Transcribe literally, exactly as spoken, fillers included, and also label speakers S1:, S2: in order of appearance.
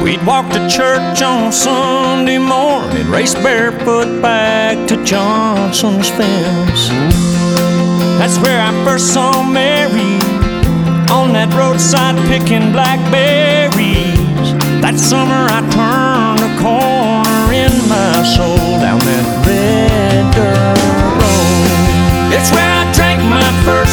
S1: We'd walk to church on Sunday morning, race barefoot back to Johnson's fence. That's where I first saw Mary, on that roadside picking blackberries. That summer I turned a corner in my soul down that red dirt road. It's where I drank my first